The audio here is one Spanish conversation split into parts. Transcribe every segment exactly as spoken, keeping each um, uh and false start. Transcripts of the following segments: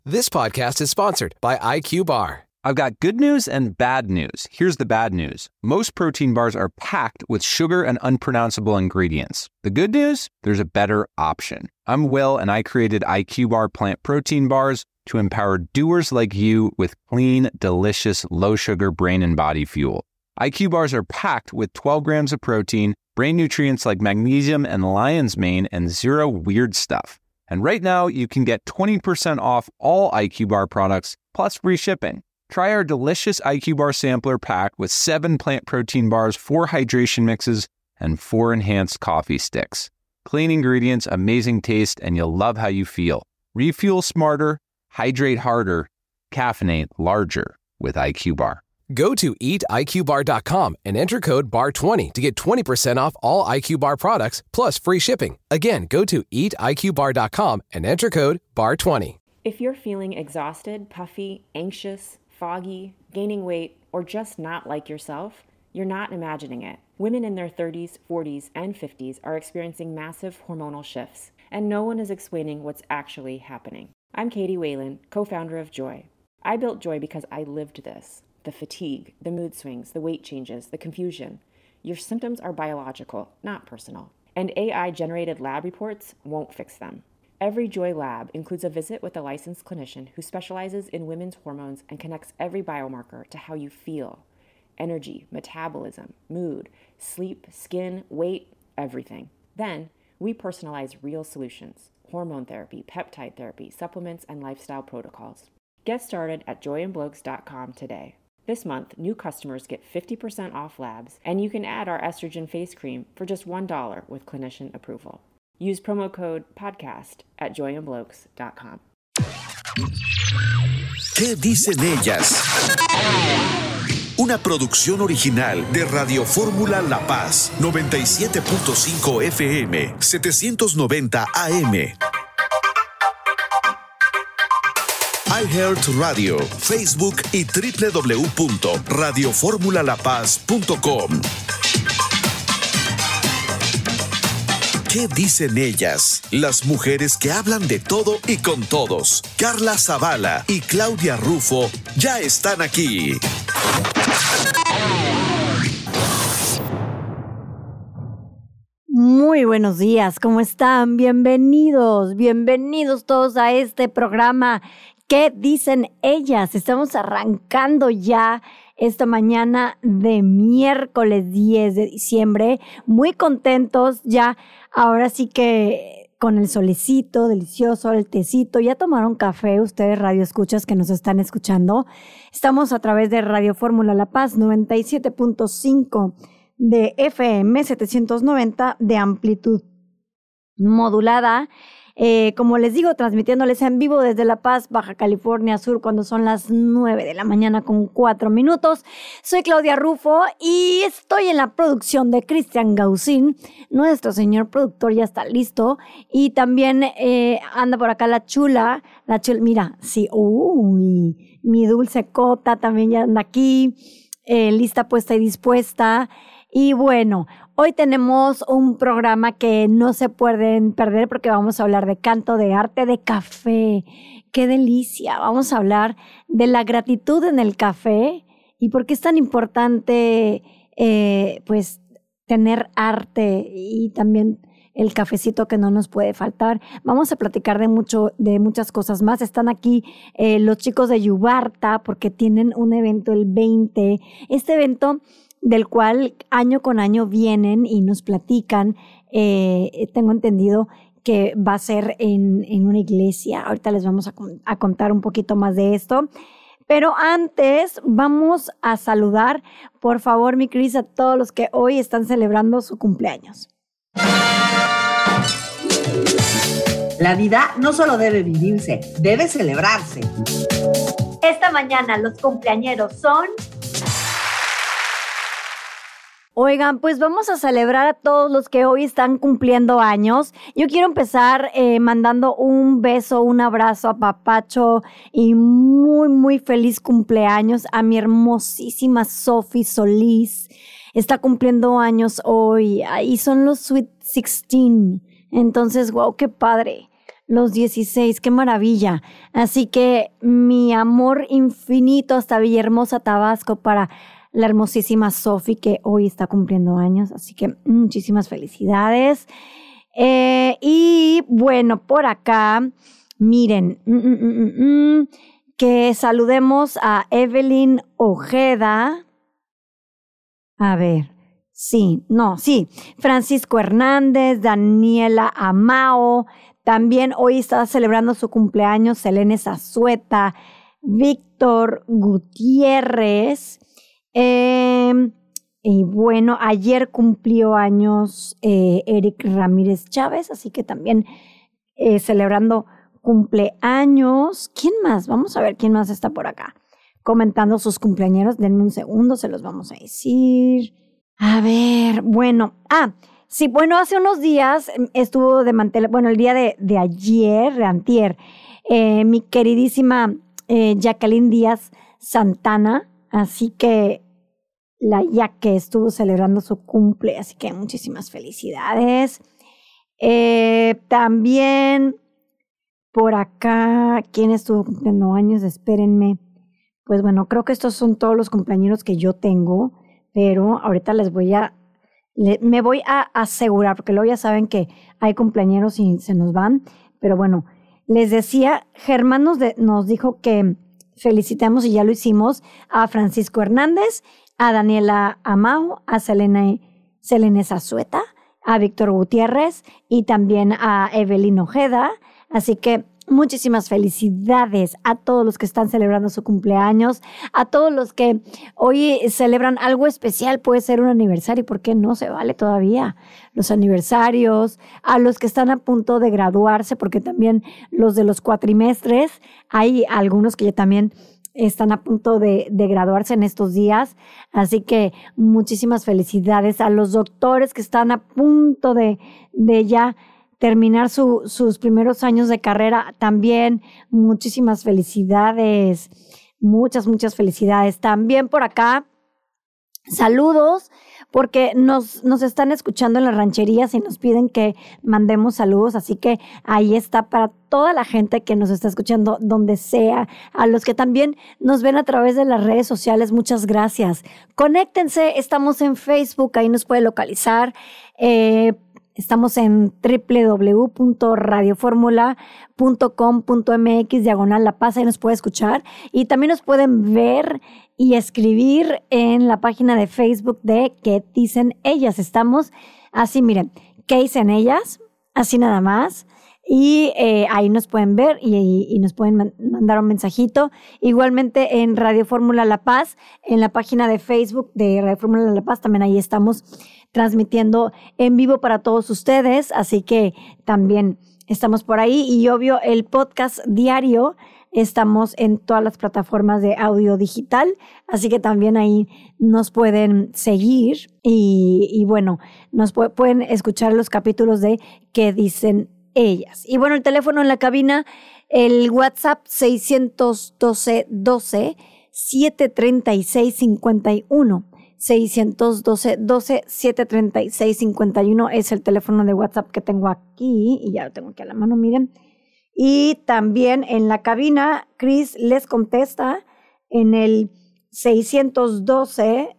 This podcast is sponsored by I Q Bar. I've got good news and bad news. Here's the bad news. Most protein bars are packed with sugar and unpronounceable ingredients. The good news? There's a better option. I'm Will, and I created I Q Bar plant protein bars to empower doers like you with clean, delicious, low-sugar brain and body fuel. I Q Bars are packed with twelve grams of protein, brain nutrients like magnesium and lion's mane, and zero weird stuff. And right now, you can get twenty percent off all I Q Bar products, plus free shipping. Try our delicious I Q Bar sampler pack with seven plant protein bars, four hydration mixes, and four enhanced coffee sticks. Clean ingredients, amazing taste, and you'll love how you feel. Refuel smarter, hydrate harder, caffeinate larger with I Q Bar. Go to eat I Q bar dot com and enter code B A R twenty to get twenty percent off all I Q Bar products plus free shipping. Again, go to eat I Q bar dot com and enter code B A R twenty. If you're feeling exhausted, puffy, anxious, foggy, gaining weight, or just not like yourself, you're not imagining it. Women in their thirties, forties, and fifties are experiencing massive hormonal shifts, and no one is explaining what's actually happening. I'm Katie Whalen, co-founder of Joy. I built Joy because I lived this. The fatigue, the mood swings, the weight changes, the confusion. Your symptoms are biological, not personal. And A I-generated lab reports won't fix them. Every Joy lab includes a visit with a licensed clinician who specializes in women's hormones and connects every biomarker to how you feel. Energy, metabolism, mood, sleep, skin, weight, everything. Then, we personalize real solutions. Hormone therapy, peptide therapy, supplements, and lifestyle protocols. Get started at joy and blokes dot com today. This month, new customers get fifty percent off labs, and you can add our estrogen face cream for just one dollar with clinician approval. Use promo code podcast at joy and blokes dot com. ¿Qué dicen ellas? Una producción original de Radio Fórmula La Paz, noventa y siete punto cinco F M, setecientos noventa A M. iHeartRadio, Facebook y doble u doble u doble u punto radio fórmula la paz punto com. ¿Qué dicen ellas? Las mujeres que hablan de todo y con todos. Carla Zavala y Claudia Rufo ya están aquí. Muy buenos días, ¿cómo están? Bienvenidos, bienvenidos todos a este programa. ¿Qué dicen ellas? Estamos arrancando ya esta mañana de miércoles diez de diciembre. Muy contentos ya, ahora sí que con el solecito delicioso, el tecito. ¿Ya tomaron café ustedes, radio escuchas que nos están escuchando? Estamos a través de Radio Fórmula La Paz, noventa y siete punto cinco de F M, setecientos noventa de amplitud modulada. Eh, como les digo, transmitiéndoles en vivo desde La Paz, Baja California Sur, cuando son las nueve de la mañana con cuatro minutos. Soy Claudia Rufo y estoy en la producción de Cristian Gausín. Nuestro señor productor ya está listo. Y también eh, anda por acá la chula. La chula, mira, sí, uy, mi dulce Cota también ya anda aquí, eh, lista, puesta y dispuesta. Y bueno, hoy tenemos un programa que no se pueden perder porque vamos a hablar de canto, de arte, de café. ¡Qué delicia! Vamos a hablar de la gratitud en el café y por qué es tan importante eh, pues tener arte y también el cafecito que no nos puede faltar. Vamos a platicar de mucho, de muchas cosas más. Están aquí eh, los chicos de Yubarta porque tienen un evento el veinte. Este evento del cual año con año vienen y nos platican. Eh, tengo entendido que va a ser en, en una iglesia. Ahorita les vamos a, a contar un poquito más de esto. Pero antes vamos a saludar, por favor, mi Cris, a todos los que hoy están celebrando su cumpleaños. La vida no solo debe vivirse, debe celebrarse. Esta mañana los cumpleañeros son... Oigan, pues vamos a celebrar a todos los que hoy están cumpliendo años. Yo quiero empezar eh, mandando un beso, un abrazo a Papacho y muy, muy feliz cumpleaños a mi hermosísima Sophie Solís. Está cumpliendo años hoy. Ahí son los Sweet dieciséis. Entonces, wow, qué padre. los dieciséis, qué maravilla. Así que mi amor infinito hasta Villahermosa, Tabasco, para la hermosísima Sofi, que hoy está cumpliendo años. Así que muchísimas felicidades. Eh, y bueno, por acá, miren, mm, mm, mm, mm, que saludemos a Evelyn Ojeda. A ver, sí, no, sí. Francisco Hernández, Daniela Amao. También hoy está celebrando su cumpleaños Selene Zazueta, Víctor Gutiérrez. Eh, y bueno, ayer cumplió años eh, Eric Ramírez Chávez, así que también eh, celebrando cumpleaños. ¿Quién más? Vamos a ver quién más está por acá comentando sus cumpleaños. Denme un segundo, se los vamos a decir. A ver, bueno, ah, sí, bueno, hace unos días estuvo de mantel, bueno, el día de, de ayer, de antier, eh, mi queridísima eh, Jacqueline Díaz Santana, así que la Yaque estuvo celebrando su cumple, así que muchísimas felicidades. Eh, también por acá, ¿quién estuvo cumpliendo años? Espérenme. Pues bueno, creo que estos son todos los cumpleaños que yo tengo, pero ahorita les voy a Le, me voy a asegurar, porque luego ya saben que hay cumpleañeros y se nos van, pero bueno, les decía, Germán nos, de, nos dijo que felicitemos, y ya lo hicimos, a Francisco Hernández, a Daniela Amao, a Selene, Selene Zazueta, a Víctor Gutiérrez y también a Evelyn Ojeda, así que muchísimas felicidades a todos los que están celebrando su cumpleaños, a todos los que hoy celebran algo especial, puede ser un aniversario, ¿por qué no se vale todavía? Los aniversarios, a los que están a punto de graduarse, porque también los de los cuatrimestres, hay algunos que ya también están a punto de, de graduarse en estos días, así que muchísimas felicidades a los doctores que están a punto de, de ya terminar su, sus primeros años de carrera. También muchísimas felicidades, muchas, muchas felicidades. También por acá, saludos, porque nos, nos están escuchando en las rancherías y nos piden que mandemos saludos, así que ahí está para toda la gente que nos está escuchando donde sea, a los que también nos ven a través de las redes sociales, muchas gracias. Conéctense, estamos en Facebook, ahí nos puede localizar, eh, estamos en doble u doble u doble u punto radio fórmula punto com punto m x diagonal La Paz, ahí nos puede escuchar y también nos pueden ver y escribir en la página de Facebook de ¿Qué dicen ellas? Estamos así, miren, ¿qué dicen ellas? Así nada más. Y eh, ahí nos pueden ver y, y, y nos pueden man- mandar un mensajito. Igualmente en Radio Fórmula La Paz, en la página de Facebook de Radio Fórmula La Paz, también ahí estamos transmitiendo en vivo para todos ustedes. Así que también estamos por ahí. Y obvio, el podcast diario, estamos en todas las plataformas de audio digital. Así que también ahí nos pueden seguir. Y, y bueno, nos pu- pueden escuchar los capítulos de ¿Qué dicen ellas? Y bueno, el teléfono en la cabina, el WhatsApp seiscientos doce, doce, setecientos treinta y seis, cincuenta y uno. seiscientos doce, doce, setecientos treinta y seis, cincuenta y uno es el teléfono de WhatsApp que tengo aquí y ya lo tengo aquí a la mano, miren. Y también en la cabina, Chris les contesta en el seiscientos doce,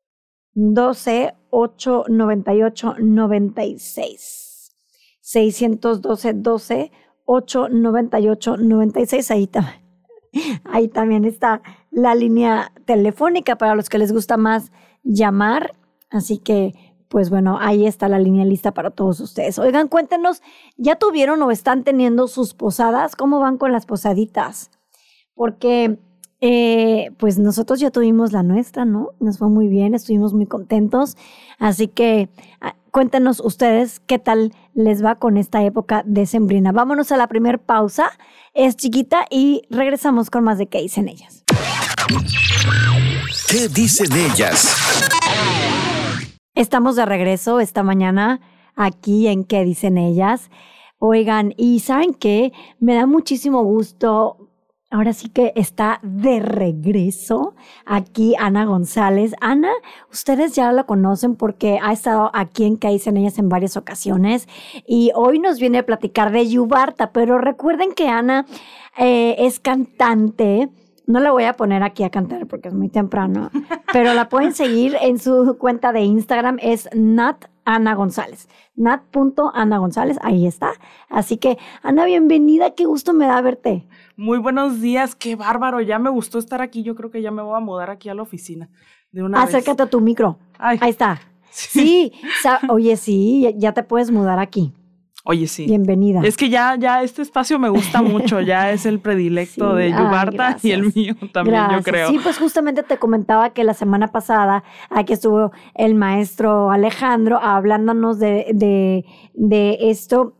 doce, ochocientos noventa y ocho, noventa y seis. seiscientos doce, doce, ochocientos noventa y ocho, noventa y seis. Ahí, ta- ahí también está la línea telefónica para los que les gusta más llamar. Así que, pues bueno, ahí está la línea lista para todos ustedes. Oigan, cuéntenos, ¿ya tuvieron o están teniendo sus posadas? ¿Cómo van con las posaditas? Porque, eh, pues nosotros ya tuvimos la nuestra, ¿no? Nos fue muy bien, estuvimos muy contentos. Así que ah, cuéntenos ustedes qué tal les va con esta época decembrina. Vámonos a la primer pausa, es chiquita, y regresamos con más de ¿Qué dicen ellas? ¿Qué dicen ellas? Estamos de regreso esta mañana aquí en ¿Qué dicen ellas? Oigan, y ¿saben qué? Me da muchísimo gusto Ahora sí que está de regreso aquí Ana González. Ana, ustedes ya la conocen porque ha estado aquí en ¿Qué dicen ellas? En varias ocasiones y hoy nos viene a platicar de Yubarta, pero recuerden que Ana eh, es cantante. No la voy a poner aquí a cantar porque es muy temprano, pero la pueden seguir en su cuenta de Instagram, es Nat Ana González, nat punto ana gonzález, ahí está. Así que, Ana, bienvenida, qué gusto me da verte. Muy buenos días, qué bárbaro, ya me gustó estar aquí, yo creo que ya me voy a mudar aquí a la oficina de una Acércate vez. a tu micro, Ay. Ahí está. Sí, sí sa- oye, sí, ya te puedes mudar aquí. Oye, sí. Bienvenida. Es que ya, ya este espacio me gusta mucho, ya es el predilecto sí. de Yubarta y el mío también, gracias. Yo creo. Sí, pues justamente te comentaba que la semana pasada aquí estuvo el maestro Alejandro hablándonos de, de, de esto,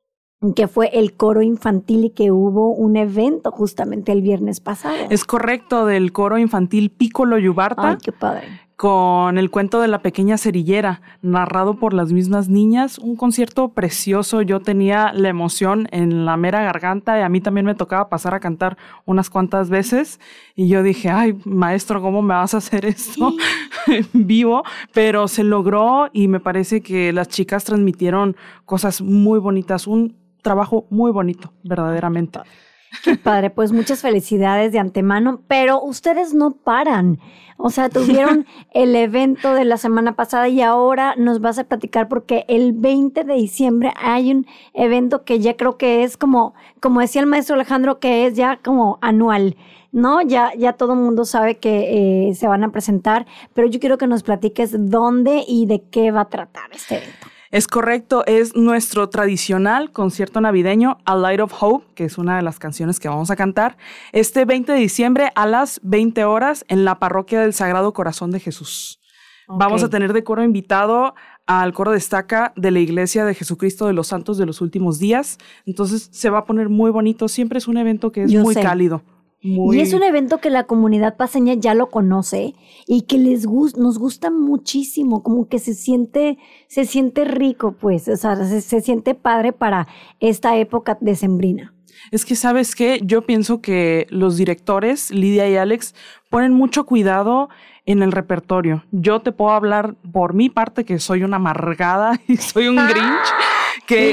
que fue el coro infantil y que hubo un evento justamente el viernes pasado. Es correcto, del coro infantil Piccolo Yubarta. Ay, qué padre. Con el cuento de la pequeña cerillera, narrado por las mismas niñas, un concierto precioso. Yo tenía la emoción en la mera garganta y a mí también me tocaba pasar a cantar unas cuantas veces y yo dije, ay, maestro, ¿cómo me vas a hacer esto en vivo? Pero se logró y me parece que las chicas transmitieron cosas muy bonitas, un trabajo muy bonito, verdaderamente. Qué padre, pues muchas felicidades de antemano, pero ustedes no paran. O sea, tuvieron el evento de la semana pasada y ahora nos vas a platicar porque el veinte de diciembre hay un evento que ya creo que es como, como decía el maestro Alejandro, que es ya como anual, ¿no? Ya, ya todo el mundo sabe que eh, se van a presentar, pero yo quiero que nos platiques dónde y de qué va a tratar este evento. Es correcto, es nuestro tradicional concierto navideño A Light of Hope, que es una de las canciones que vamos a cantar, este veinte de diciembre a las veinte horas en la parroquia del Sagrado Corazón de Jesús. Okay. Vamos a tener de coro invitado al coro destaca de la Iglesia de Jesucristo de los Santos de los Últimos Días, entonces se va a poner muy bonito, siempre es un evento que es Yo muy sé. cálido. Muy... Y es un evento que la comunidad paseña ya lo conoce y que les gusta, nos gusta muchísimo, como que se siente, se siente rico, pues, o sea, se, se siente padre para esta época decembrina. Es que, ¿sabes qué? Yo pienso que los directores, Lidia y Alex, ponen mucho cuidado en el repertorio. Yo te puedo hablar por mi parte que soy una amargada y soy un Grinch. Que,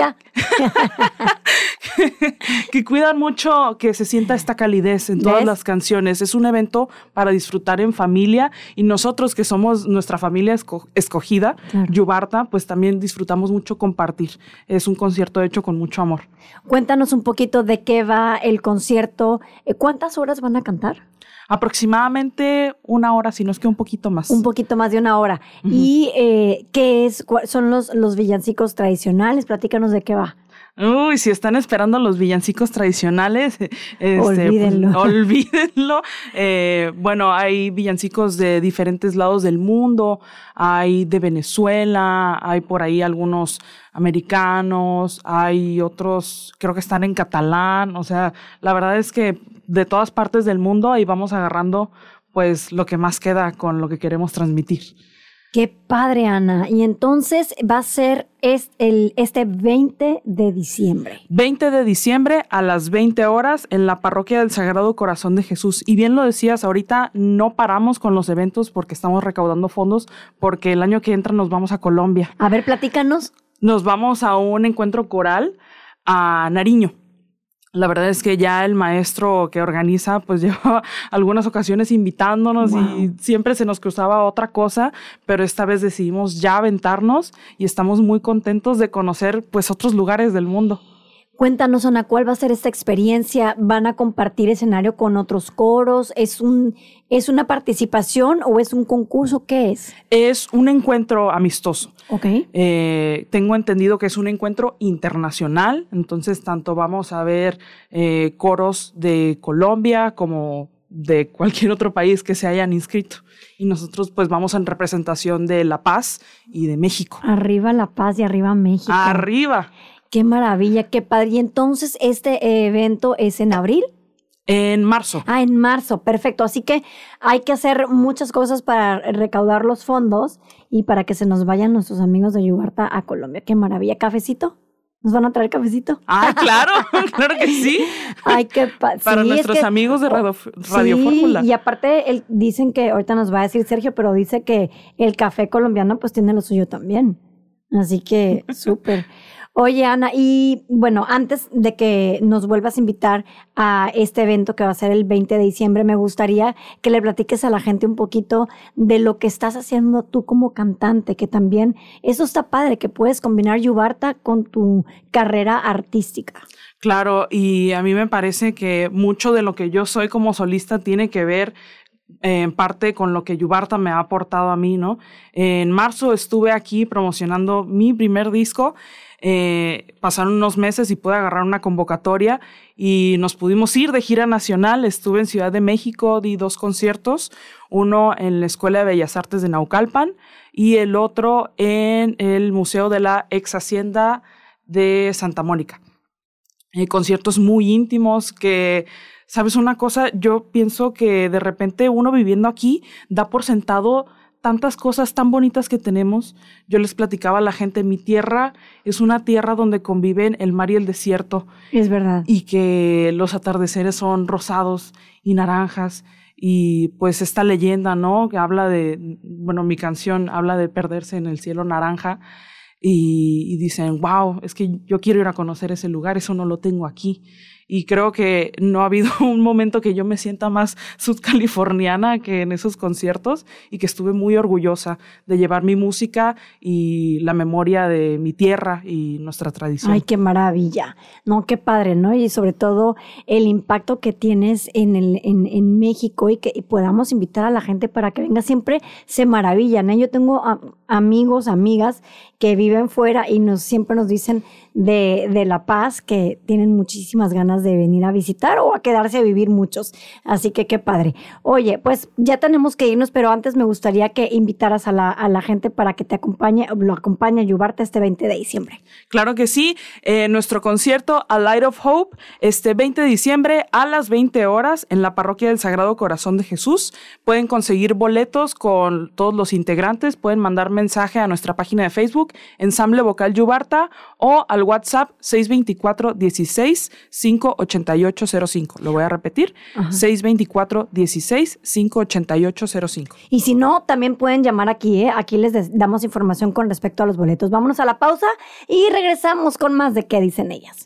que, que cuidan mucho que se sienta esta calidez en todas ¿Ves? Las canciones. Es un evento para disfrutar en familia y nosotros que somos nuestra familia esco- escogida, claro. Yubarta, pues también disfrutamos mucho compartir. Es un concierto hecho con mucho amor. Cuéntanos un poquito de qué va el concierto. ¿Cuántas horas van a cantar? Aproximadamente una hora, si no es que un poquito más. Un poquito más de una hora. Uh-huh. ¿Y eh, qué es? ¿Son los, los villancicos tradicionales? Platícanos de qué va. Uy, si están esperando los villancicos tradicionales, este, olvídenlo. Pues, olvídenlo. Eh, bueno, hay villancicos de diferentes lados del mundo, hay de Venezuela, hay por ahí algunos americanos, hay otros, creo que están en catalán. O sea, la verdad es que de todas partes del mundo ahí vamos agarrando pues lo que más queda con lo que queremos transmitir. Qué padre, Ana. Y entonces va a ser es el, este veinte de diciembre. veinte de diciembre a las veinte horas en la parroquia del Sagrado Corazón de Jesús. Y bien lo decías, ahorita no paramos con los eventos porque estamos recaudando fondos porque el año que entra nos vamos a Colombia. A ver, platícanos. Nos vamos a un encuentro coral a Nariño. La verdad es que ya el maestro que organiza pues lleva algunas ocasiones invitándonos wow. y siempre se nos cruzaba otra cosa, pero esta vez decidimos ya aventarnos y estamos muy contentos de conocer pues otros lugares del mundo. Cuéntanos, Ana, ¿cuál va a ser esta experiencia? ¿Van a compartir escenario con otros coros? ¿Es un, es una participación o es un concurso? ¿Qué es? Es un encuentro amistoso. Ok. Eh, tengo entendido que es un encuentro internacional, entonces tanto vamos a ver eh, coros de Colombia como de cualquier otro país que se hayan inscrito. Y nosotros pues vamos en representación de La Paz y de México. Arriba La Paz y arriba México. ¡Arriba! Qué maravilla, qué padre. Y entonces, ¿este evento es en abril? En marzo. Ah, en marzo, perfecto. Así que hay que hacer muchas cosas para recaudar los fondos y para que se nos vayan nuestros amigos de Yubarta a Colombia. Qué maravilla. ¿Cafecito? ¿Nos van a traer cafecito? Ah, claro, claro que sí. Ay, qué pa- Para sí, nuestros es que, amigos de Radio, Radio sí, Fórmula. Y aparte, el, dicen que, ahorita nos va a decir Sergio, pero dice que el café colombiano pues tiene lo suyo también. Así que, súper. Oye, Ana, y bueno, antes de que nos vuelvas a invitar a este evento que va a ser el veinte de diciembre, me gustaría que le platiques a la gente un poquito de lo que estás haciendo tú como cantante, que también eso está padre, que puedes combinar Yubarta con tu carrera artística. Claro, y a mí me parece que mucho de lo que yo soy como solista tiene que ver eh, en parte con lo que Yubarta me ha aportado a mí, ¿no? En marzo estuve aquí promocionando mi primer disco. Eh, pasaron unos meses y pude agarrar una convocatoria y nos pudimos ir de gira nacional. Estuve en Ciudad de México, di dos conciertos, uno en la Escuela de Bellas Artes de Naucalpan y el otro en el Museo de la Ex Hacienda de Santa Mónica. Eh, conciertos muy íntimos que, ¿sabes una cosa? Yo pienso que de repente uno viviendo aquí da por sentado tantas cosas tan bonitas que tenemos. Yo les platicaba a la gente, mi tierra es una tierra donde conviven el mar y el desierto. Es verdad. Y que los atardeceres son rosados y naranjas. Y pues esta leyenda, ¿no? Que habla de, bueno, mi canción habla de perderse en el cielo naranja. Y, y dicen, wow, es que yo quiero ir a conocer ese lugar, eso no lo tengo aquí. Y creo que no ha habido un momento que yo me sienta más sudcaliforniana que en esos conciertos y que estuve muy orgullosa de llevar mi música y la memoria de mi tierra y nuestra tradición. Ay, qué maravilla. No, qué padre, ¿no? Y sobre todo el impacto que tienes en, el, en, en México y que y podamos invitar a la gente para que venga. Siempre se maravillan, ¿eh? Yo tengo a, amigos, amigas que viven fuera y nos siempre nos dicen de, de La Paz que tienen muchísimas ganas de venir a visitar o a quedarse a vivir muchos. Así que qué padre. Oye, pues ya tenemos que irnos, pero antes me gustaría que invitaras a la, a la gente para que te acompañe, lo acompañe a Yubarta este veinte de diciembre. Claro que sí. Eh, nuestro concierto A Light of Hope, este veinte de diciembre a las veinte horas en la Parroquia del Sagrado Corazón de Jesús. Pueden conseguir boletos con todos los integrantes. Pueden mandar mensaje a nuestra página de Facebook, Ensamble Vocal Yubarta, o al WhatsApp seis dos cuatro, dieciséis, cinco ochenta y ocho cero cinco. Lo voy a repetir, Ajá. seis dos cuatro, dieciséis, cinco ochenta y ocho cero cinco. Y si no, también pueden llamar aquí, ¿eh? Aquí les des- damos información con respecto a los boletos. Vámonos a la pausa y regresamos con más de ¿Qué dicen ellas?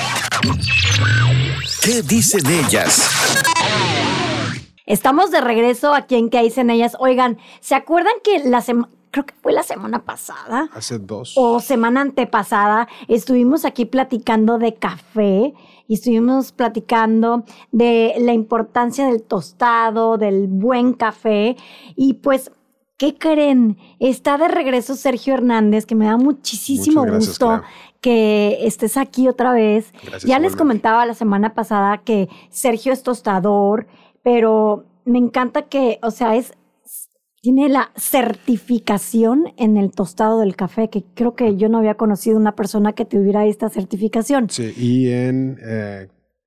¿Qué dicen ellas? Estamos de regreso aquí en ¿Qué dicen ellas? Oigan, ¿se acuerdan que la semana... creo que fue la semana pasada. Hace dos. O semana antepasada, estuvimos aquí platicando de café y estuvimos platicando de la importancia del tostado, del buen café. Y pues, ¿qué creen? Está de regreso Sergio Hernández, que me da muchísimo Muchas gracias, gusto Clara. que estés aquí otra vez. Gracias, Ya les igualmente. comentaba la semana pasada que Sergio es tostador, pero me encanta que, o sea, es tiene la certificación en el tostado del café, que creo que yo no había conocido una persona que tuviera esta certificación. Sí, y en eh,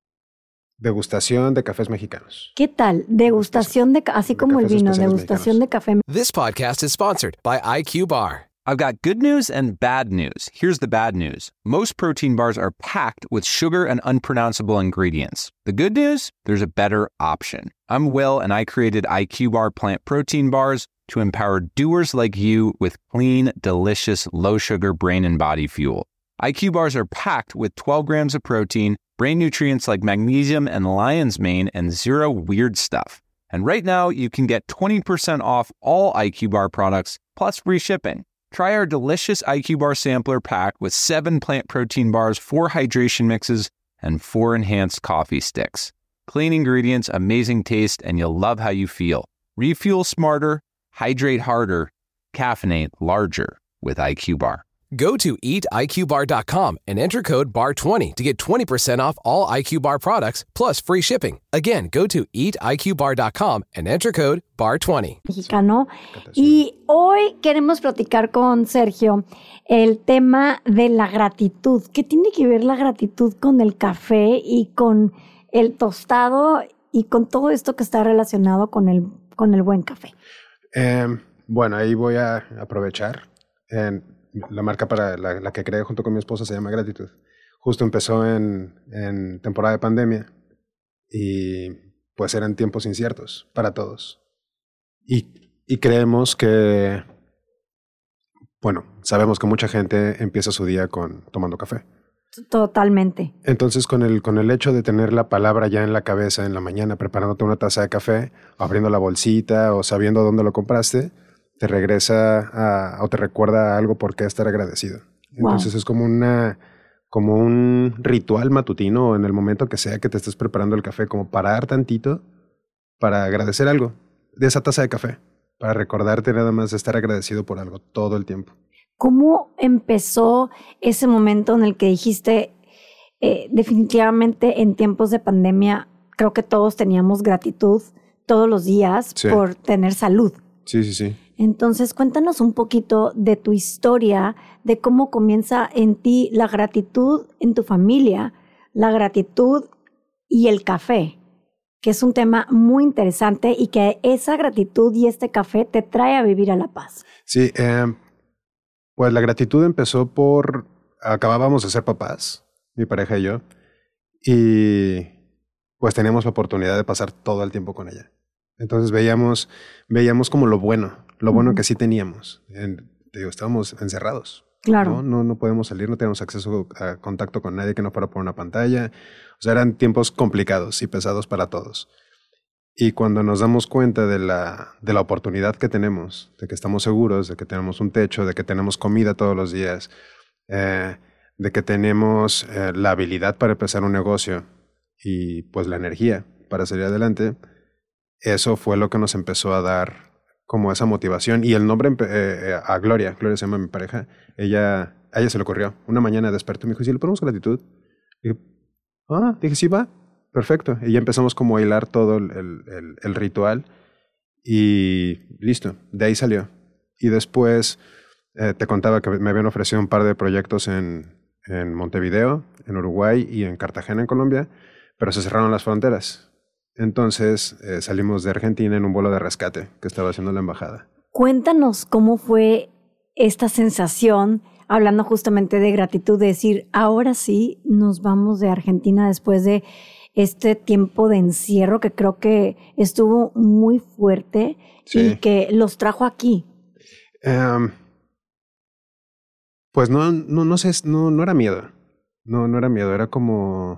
degustación de cafés mexicanos. ¿Qué tal? Degustación de, ca- así De como el cafés vino, especiales degustación de café. This podcast is sponsored by I Q Bar. I've got good news and bad news. Here's the bad news. Most protein bars are packed with sugar and unpronounceable ingredients. The good news? There's a better option. I'm Will, and I created I Q Bar plant protein bars to empower doers like you with clean, delicious, low-sugar brain and body fuel. I Q Bars are packed with twelve grams of protein, brain nutrients like magnesium and lion's mane, and zero weird stuff. And right now, you can get twenty percent off all I Q Bar products, plus free shipping. Try our delicious I Q Bar sampler pack with seven plant protein bars, four hydration mixes, and four enhanced coffee sticks. Clean ingredients, amazing taste, and you'll love how you feel. Refuel smarter, hydrate harder, caffeinate larger with I Q Bar. Go to eat I Q bar dot com and enter code B A R twenty to get twenty percent off all I Q Bar products plus free shipping. Again, go to eat I Q bar dot com and enter code B A R twenty. Mexicano. Y hoy queremos platicar con Sergio el tema de la gratitud. ¿Qué tiene que ver la gratitud con el café y con el tostado y con todo esto que está relacionado con el, con el buen café? Eh, bueno, ahí voy a aprovechar. Eh, la marca para la, la que creé junto con mi esposa se llama Gratitud. Justo empezó en, en temporada de pandemia y pues eran tiempos inciertos para todos. Y, y creemos que, bueno, sabemos que mucha gente empieza su día con, tomando café. Totalmente. Entonces, con el, con el hecho de tener la palabra ya en la cabeza en la mañana, preparándote una taza de café, abriendo la bolsita o sabiendo dónde lo compraste, te regresa a, o te recuerda algo por qué estar agradecido. Entonces, wow. es como una, como un ritual matutino en el momento que sea que te estés preparando el café, como parar tantito para agradecer algo de esa taza de café, para recordarte nada más de estar agradecido por algo todo el tiempo. ¿Cómo empezó ese momento en el que dijiste, eh, definitivamente en tiempos de pandemia, creo que todos teníamos gratitud todos los días sí. por tener salud? Sí, sí, sí. Entonces, cuéntanos un poquito de tu historia, de cómo comienza en ti la gratitud en tu familia, la gratitud y el café, que es un tema muy interesante y que esa gratitud y este café te trae a vivir a La Paz. Sí, eh... pues la gratitud empezó por, acabábamos de ser papás, mi pareja y yo, y pues teníamos la oportunidad de pasar todo el tiempo con ella. Entonces veíamos, veíamos como lo bueno, lo bueno uh-huh. que sí teníamos. En, digo, estábamos encerrados. Claro. ¿no? No, no podemos salir, no teníamos acceso a contacto con nadie que no fuera por una pantalla. O sea, eran tiempos complicados y pesados para todos. Y cuando nos damos cuenta de la, de la oportunidad que tenemos, de que estamos seguros, de que tenemos un techo, de que tenemos comida todos los días, eh, de que tenemos eh, la habilidad para empezar un negocio y pues la energía para salir adelante, eso fue lo que nos empezó a dar como esa motivación. Y el nombre eh, a Gloria, Gloria se llama mi pareja, ella, a ella se le ocurrió. Una mañana despertó y me dijo, ¿sí le ponemos gratitud? Y dije, ah, dije, sí va. Perfecto. Y ya empezamos como a hilar todo el, el, el ritual y listo, de ahí salió. Y después eh, te contaba que me habían ofrecido un par de proyectos en, en Montevideo, en Uruguay y en Cartagena, en Colombia, pero se cerraron las fronteras. Entonces eh, salimos de Argentina en un vuelo de rescate que estaba haciendo la embajada. Cuéntanos cómo fue esta sensación, hablando justamente de gratitud, de decir, ahora sí nos vamos de Argentina después de este tiempo de encierro que creo que estuvo muy fuerte sí. y que los trajo aquí. Um, pues no, no, no sé, no, no era miedo. No, no era miedo, era como,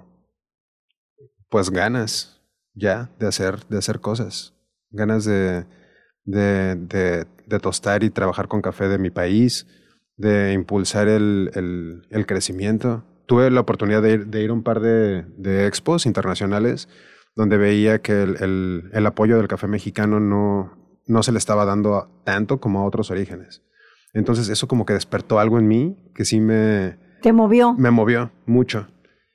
pues ganas ya de hacer, de hacer cosas. Ganas de, de, de, de tostar y trabajar con café de mi país, de impulsar el, el, el crecimiento. Tuve la oportunidad de ir, de ir a un par de, de expos internacionales donde veía que el, el, el apoyo del café mexicano no, no se le estaba dando tanto como a otros orígenes. Entonces eso como que despertó algo en mí que sí me... ¿Te movió? Me movió mucho.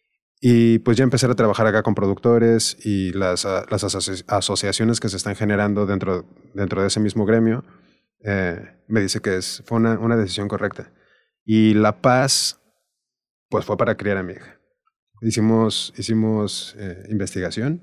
Y pues ya empecé a trabajar acá con productores y las, las asoci- asociaciones que se están generando dentro, dentro de ese mismo gremio. Eh, me dice que es, fue una, una decisión correcta. Y La Paz... pues fue para criar a mi hija. Hicimos, hicimos eh, investigación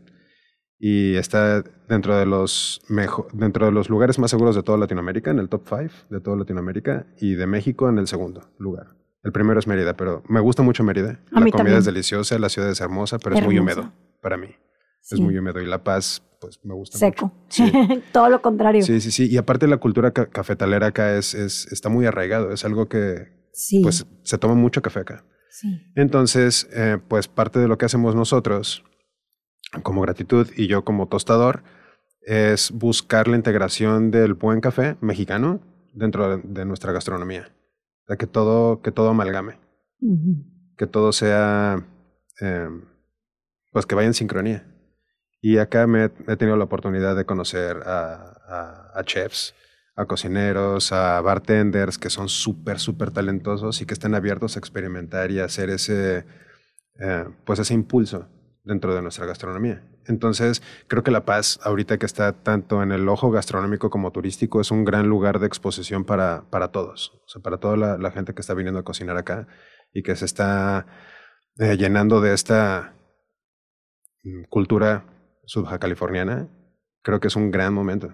y está dentro de, los mejo- dentro de los lugares más seguros de toda Latinoamérica, en el top five de toda Latinoamérica, y de México en el segundo lugar. El primero es Mérida, pero me gusta mucho Mérida. A la mí comida también. es deliciosa, la ciudad es hermosa, pero Hermosa. es muy húmedo para mí. Sí. Es muy húmedo y La Paz, pues me gusta Seco. mucho. Sí. Todo lo contrario. Sí, sí, sí. Y aparte la cultura ca- cafetalera acá es, es, está muy arraigado. Es algo que sí. pues se toma mucho café acá. Sí. Entonces, eh, pues parte de lo que hacemos nosotros como Gratitud y yo como tostador es buscar la integración del buen café mexicano dentro de, de nuestra gastronomía. O sea, que todo, que todo amalgame. Uh-huh. Que todo sea, eh, pues que vaya en sincronía. Y acá me he tenido la oportunidad de conocer a, a, a chefs, a cocineros, a bartenders que son súper, súper talentosos y que están abiertos a experimentar y a hacer ese, eh, pues ese impulso dentro de nuestra gastronomía. Entonces, creo que La Paz, ahorita que está tanto en el ojo gastronómico como turístico, es un gran lugar de exposición para, para todos. O sea, para toda la, la gente que está viniendo a cocinar acá y que se está eh, llenando de esta cultura subja californiana. Creo que es un gran momento.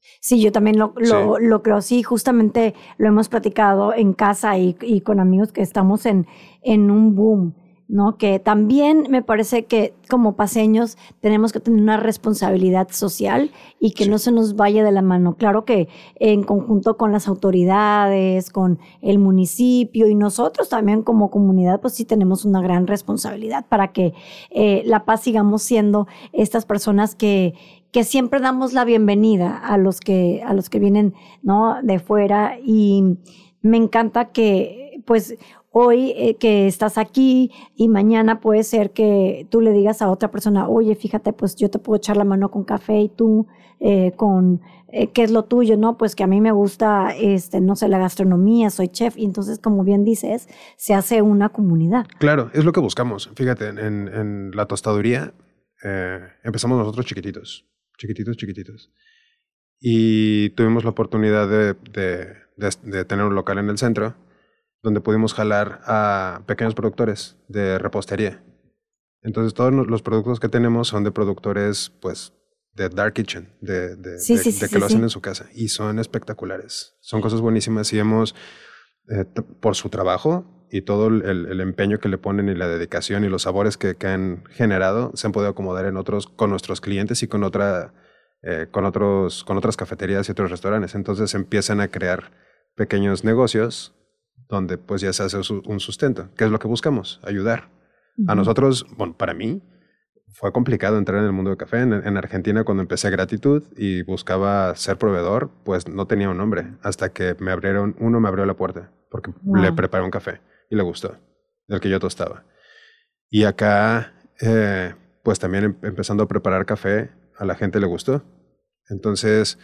Sí, yo también lo, lo, Sí. lo creo. Sí, justamente lo hemos platicado en casa y, y con amigos que estamos en, en un boom, ¿no? Que también me parece que como paseños tenemos que tener una responsabilidad social y que Sí. no se nos vaya de la mano. Claro que en conjunto con las autoridades, con el municipio y nosotros también como comunidad, pues sí tenemos una gran responsabilidad para que eh, La Paz sigamos siendo estas personas que que siempre damos la bienvenida a los que a los que vienen, ¿no?, de fuera. Y me encanta que pues hoy eh, que estás aquí y mañana puede ser que tú le digas a otra persona, oye, fíjate, pues yo te puedo echar la mano con café y tú eh, con eh, qué es lo tuyo, ¿no? Pues que a mí me gusta, este, no sé, la gastronomía, soy chef. Y entonces, como bien dices, se hace una comunidad. Claro, es lo que buscamos. Fíjate, en, en la tostaduría eh, empezamos nosotros chiquititos. Chiquititos, chiquititos. Y tuvimos la oportunidad de, de, de, de tener un local en el centro donde pudimos jalar a pequeños productores de repostería. Entonces todos los productos que tenemos son de productores, pues, de dark kitchen, de, de, Sí, de, sí, de sí, que sí, lo hacen sí. en su casa. Y son espectaculares. Son cosas buenísimas y hemos, eh, t- por su trabajo y todo el, el empeño que le ponen y la dedicación y los sabores que, que han generado, se han podido acomodar en otros, con nuestros clientes y con otra, eh, con otros, con otras cafeterías y otros restaurantes. Entonces empiezan a crear pequeños negocios donde pues ya se hace su- un sustento, que es lo que buscamos, ayudar. A Ujú. nosotros, bueno, para mí fue complicado entrar en el mundo del café. En, en Argentina, cuando empecé Gratitud y buscaba ser proveedor, pues no tenía un nombre. Hasta que me abrieron, uno me abrió la puerta porque Wow. le preparé un café y le gustó, del que yo tostaba. Y acá, eh, pues también em- empezando a preparar café, a la gente le gustó. Entonces,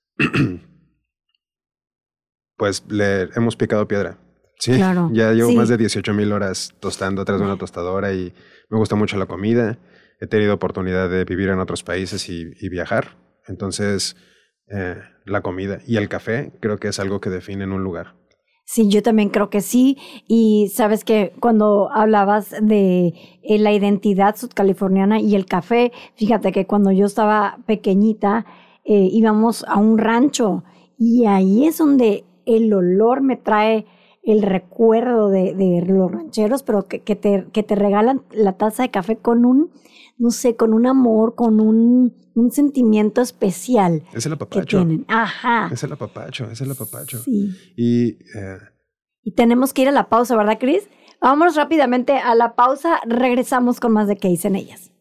pues le hemos picado piedra. Sí, Claro, ya llevo sí. más de dieciocho mil horas tostando atrás de una tostadora y me gusta mucho la comida. He tenido oportunidad de vivir en otros países y, y viajar. Entonces, eh, la comida y el café creo que es algo que define en un lugar. Sí, yo también creo que sí. Y sabes que cuando hablabas de eh, la identidad sudcaliforniana y el café, fíjate que cuando yo estaba pequeñita eh, íbamos a un rancho y ahí es donde el olor me trae el recuerdo de, de los rancheros, pero que, que, te, que te regalan la taza de café con un, no sé, con un amor, con un, un sentimiento especial Es el que apapacho. tienen. Ajá. Es el apapacho, es el apapacho. Sí. Y eh, Y tenemos que ir a la pausa, ¿verdad, Cris? Vámonos rápidamente a la pausa. Regresamos con más de ¿Qué dicen ellas?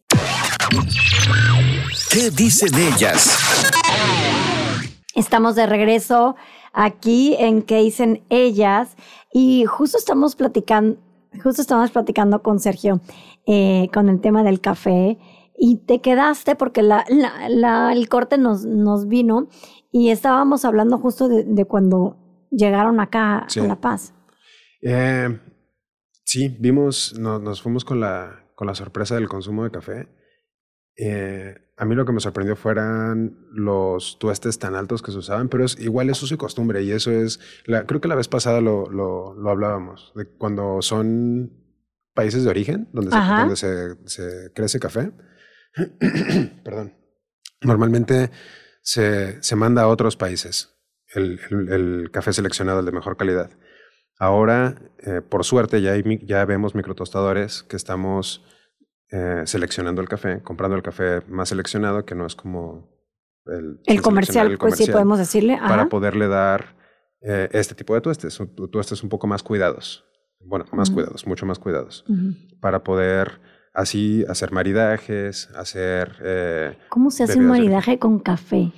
¿Qué dicen ellas? Estamos de regreso aquí en ¿Qué dicen ellas? Y justo estamos platicando, justo estamos platicando con Sergio eh, con el tema del café. Y te quedaste porque la, la, la, el corte nos, nos vino y estábamos hablando justo de, de cuando llegaron acá Sí. a La Paz. Eh, sí, vimos, no, nos fuimos con la, con la sorpresa del consumo de café. Eh, a mí lo que me sorprendió fueran los tuestes tan altos que se usaban, pero es, igual es uso y costumbre y eso es, la, creo que la vez pasada lo, lo, lo hablábamos, de cuando son países de origen, donde, se, Ajá. donde se, se crece café. Perdón. Normalmente se, se manda a otros países el, el, el café seleccionado, el de mejor calidad. Ahora, eh, por suerte, ya, hay, mi- ya vemos microtostadores que estamos eh, seleccionando el café, comprando el café más seleccionado, que no es como el, El sin comercial, seleccionar el pues sí comercial, podemos decirle. Ajá. para poderle dar eh, este tipo de tuestes, tu- tuestes un poco más cuidados. Bueno, más Ujú. cuidados, mucho más cuidados, Ujú. para poder así hacer maridajes, hacer... eh, ¿Cómo se hace un bebidas de maridaje con café?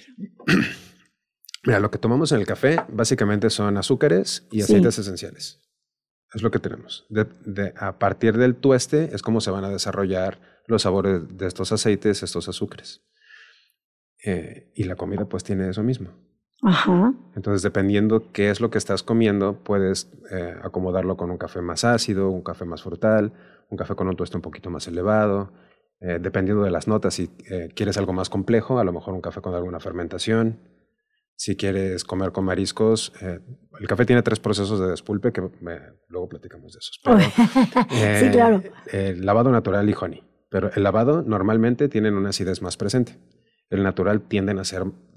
Mira, lo que tomamos en el café básicamente son azúcares y Sí. aceites esenciales. Es lo que tenemos. De, de- a partir del tueste es como se van a desarrollar los sabores de estos aceites, estos azúcares. Eh, y la comida pues tiene eso mismo. Ajá. Entonces, dependiendo qué es lo que estás comiendo, puedes eh, acomodarlo con un café más ácido, un café más frutal, un café con un tueste un poquito más elevado. Eh, dependiendo de las notas, si eh, quieres algo más complejo, a lo mejor un café con alguna fermentación. Si quieres comer con mariscos, eh, el café tiene tres procesos de despulpe que eh, luego platicamos de esos. Pero, eh, Sí, claro. El lavado natural y honey. Pero el lavado normalmente tienen una acidez más presente. El natural tienden a ser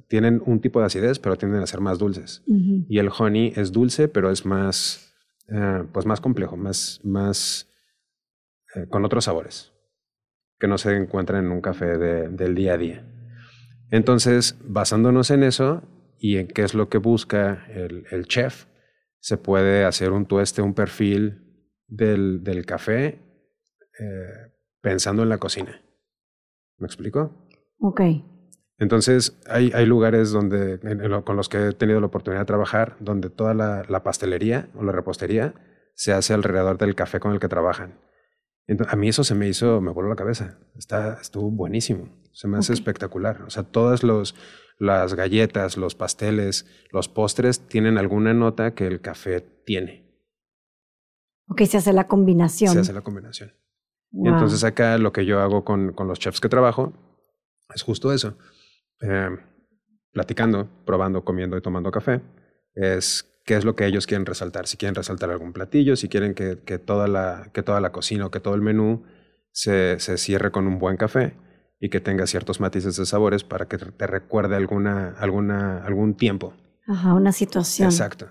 tienen un tipo de acidez, pero tienden a ser más dulces. Uh-huh. Y el honey es dulce, pero es más, eh, pues más complejo, más, más eh, con otros sabores que no se encuentran en un café de, del día a día. Entonces, basándonos en eso y en qué es lo que busca el, el chef, se puede hacer un tueste, un perfil del, del café eh, pensando en la cocina. ¿Me explico? Ok. Entonces, hay, hay lugares donde, en, en lo, con los que he tenido la oportunidad de trabajar, donde toda la, la pastelería o la repostería se hace alrededor del café con el que trabajan. Entonces, a mí eso se me hizo, me voló la cabeza. Está, estuvo buenísimo. Se me hace okay. espectacular. O sea, todas los, las galletas, los pasteles, los postres tienen alguna nota que el café tiene. Ok, se hace la combinación. Se hace la combinación. Wow. Y entonces acá lo que yo hago con, con los chefs que trabajo es justo eso. Eh, platicando, probando, comiendo y tomando café, es qué es lo que ellos quieren resaltar. Si quieren resaltar algún platillo, si quieren que, que, toda, la, que toda la cocina o que todo el menú se, se cierre con un buen café y que tenga ciertos matices de sabores para que te recuerde alguna, alguna, algún tiempo. Ajá, una situación. Exacto.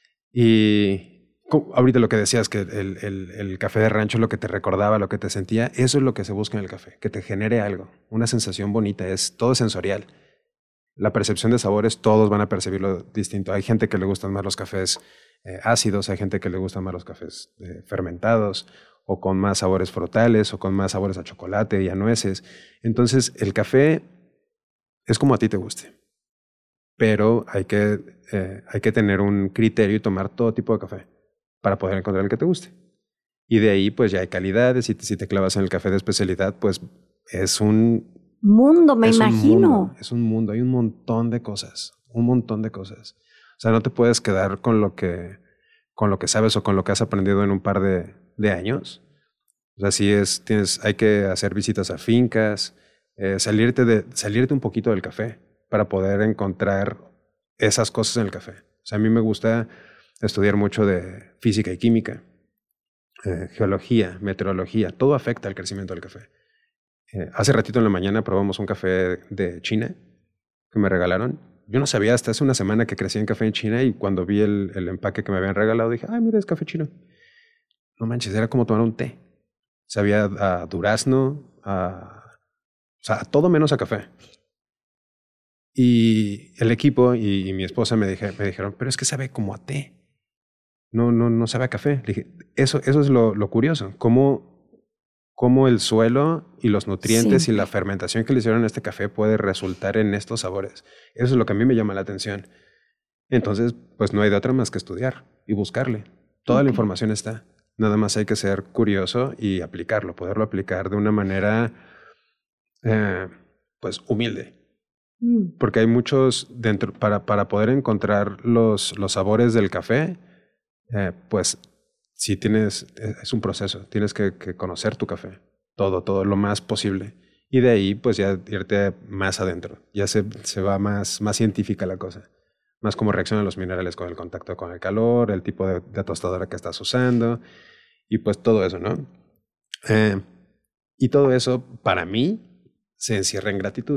Y ahorita lo que decías, que el, el, el café de rancho, lo que te recordaba, lo que te sentía, eso es lo que se busca en el café, que te genere algo, una sensación bonita, es todo sensorial. La percepción de sabores, todos van a percibirlo distinto. Hay gente que le gustan más los cafés eh, ácidos, hay gente que le gustan más los cafés eh, fermentados, o con más sabores frutales, o con más sabores a chocolate y a nueces. Entonces, el café es como a ti te guste, pero hay que, eh, hay que tener un criterio y tomar todo tipo de café para poder encontrar el que te guste. Y de ahí, pues ya hay calidades, y si te clavas en el café de especialidad, pues es un... mundo, me es imagino. Un mundo, es un mundo, hay un montón de cosas, un montón de cosas. O sea, no te puedes quedar con lo que, con lo que sabes o con lo que has aprendido en un par de, de años. O sea, sí es, tienes, hay que hacer visitas a fincas, eh, salirte, de, salirte un poquito del café para poder encontrar esas cosas en el café. O sea, a mí me gusta estudiar mucho de física y química, eh, geología, meteorología, todo afecta al crecimiento del café. Eh, hace ratito en la mañana probamos un café de China que me regalaron. Yo no sabía hasta hace una semana que crecía en café en China, y cuando vi el, el empaque que me habían regalado dije, ay, mira, es café chino. No manches, era como tomar un té. Sabía a durazno, a, o sea, a todo menos a café. Y el equipo y, y mi esposa me, dije, me dijeron, pero es que sabe como a té. No, no, no sabe a café. Le dije, eso, eso es lo, lo curioso. Cómo... cómo el suelo y los nutrientes sí. y la fermentación que le hicieron a este café puede resultar en estos sabores. Eso es lo que a mí me llama la atención. Entonces, pues no hay de otra más que estudiar y buscarle. Toda okay. la información está. Nada más hay que ser curioso y aplicarlo, poderlo aplicar de una manera, eh, pues, humilde. Mm. Porque hay muchos, dentro, para, para poder encontrar los, los sabores del café, eh, pues, si tienes, es un proceso, tienes que, que conocer tu café, todo, todo lo más posible. Y de ahí, pues ya irte más adentro. Ya se, se va más, más científica la cosa. Más cómo reaccionan los minerales con el contacto con el calor, el tipo de, de tostadora que estás usando, y pues todo eso, ¿no? Eh, y todo eso, para mí, se encierra en gratitud.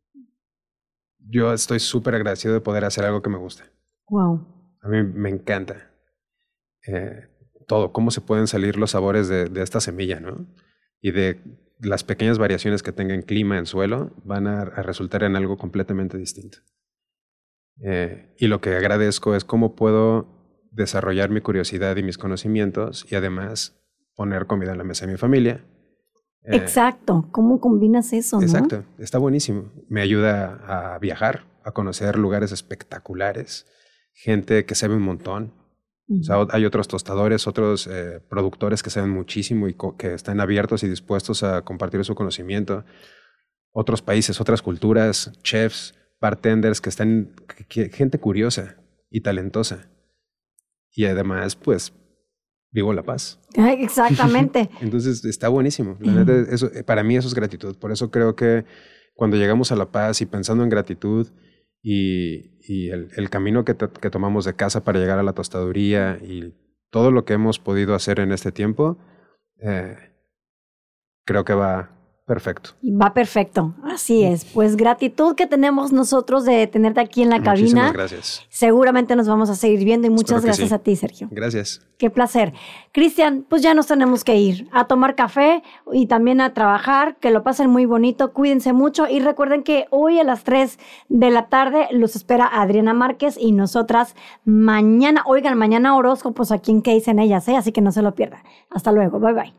Yo estoy súper agradecido de poder hacer algo que me gusta. Wow. A mí me encanta. Eh, todo, cómo se pueden salir los sabores de, de esta semilla, ¿no? Y de las pequeñas variaciones que tenga en clima, en suelo, van a, a resultar en algo completamente distinto. Eh, y lo que agradezco es cómo puedo desarrollar mi curiosidad y mis conocimientos y además poner comida en la mesa de mi familia. Eh, exacto, ¿cómo combinas eso, no? Exacto, está buenísimo. Me ayuda a viajar, a conocer lugares espectaculares, gente que sabe un montón. O sea, hay otros tostadores, otros eh, productores que saben muchísimo y co- que están abiertos y dispuestos a compartir su conocimiento. Otros países, otras culturas, chefs, bartenders que están, que, gente curiosa y talentosa. Y además, pues, vivo la paz. Ay, exactamente. Entonces, está buenísimo. La neta, eso, para mí eso es gratitud. Por eso creo que cuando llegamos a la paz y pensando en gratitud, Y, y el, el camino que, te, que tomamos de casa para llegar a la tostaduría y todo lo que hemos podido hacer en este tiempo, eh, creo que va, Perfecto. Va perfecto, así es. Pues gratitud que tenemos nosotros de tenerte aquí en la cabina. Muchísimas gracias. Seguramente nos vamos a seguir viendo y muchas Espero que gracias sí. a ti, Sergio. Gracias. Qué placer. Cristian, pues ya nos tenemos que ir a tomar café y también a trabajar. Que lo pasen muy bonito, cuídense mucho y recuerden que hoy a las tres de la tarde los espera Adriana Márquez y nosotras mañana. Oigan, mañana horóscopos aquí en ¿Qué dicen ellas? ¿eh? Así que no se lo pierdan. Hasta luego. Bye, bye.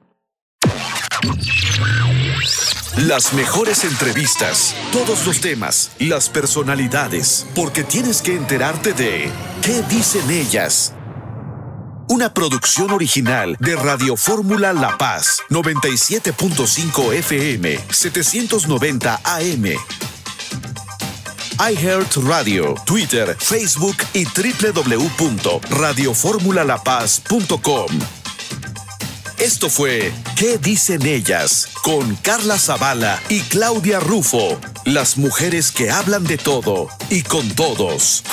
Las mejores entrevistas, todos los temas, las personalidades, porque tienes que enterarte de ¿Qué dicen ellas? Una producción original de Radio Fórmula La Paz, noventa y siete punto cinco F M, setecientos noventa A M. iHeartRadio, Twitter, Facebook y doble u doble u doble u punto radio fórmula la paz punto com. Esto fue ¿Qué dicen ellas? Con Carla Zavala y Claudia Rufo. Las mujeres que hablan de todo y con todos.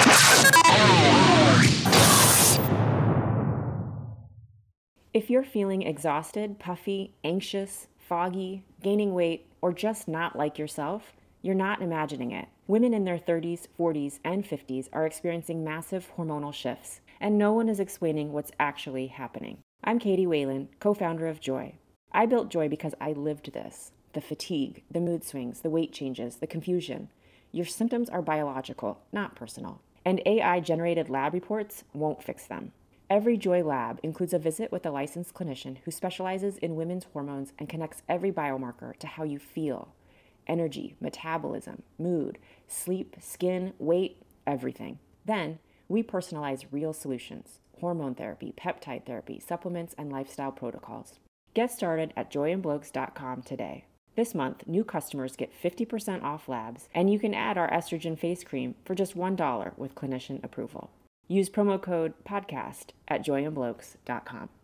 If you're feeling exhausted, puffy, anxious, foggy, gaining weight, or just not like yourself, you're not imagining it. Women in their thirties, forties, and fifties are experiencing massive hormonal shifts, and no one is explaining what's actually happening. I'm Katie Whalen, co-founder of Joy. I built Joy because I lived this. The fatigue, the mood swings, the weight changes, the confusion. Your symptoms are biological, not personal. And A I-generated lab reports won't fix them. Every Joy lab includes a visit with a licensed clinician who specializes in women's hormones and connects every biomarker to how you feel. Energy, metabolism, mood, sleep, skin, weight, everything. Then, we personalize real solutions. Hormone therapy, peptide therapy, supplements, and lifestyle protocols. Get started at joy and blokes dot com today. This month, new customers get fifty percent off labs, and you can add our estrogen face cream for just one dollar with clinician approval. Use promo code PODCAST at joy and blokes dot com.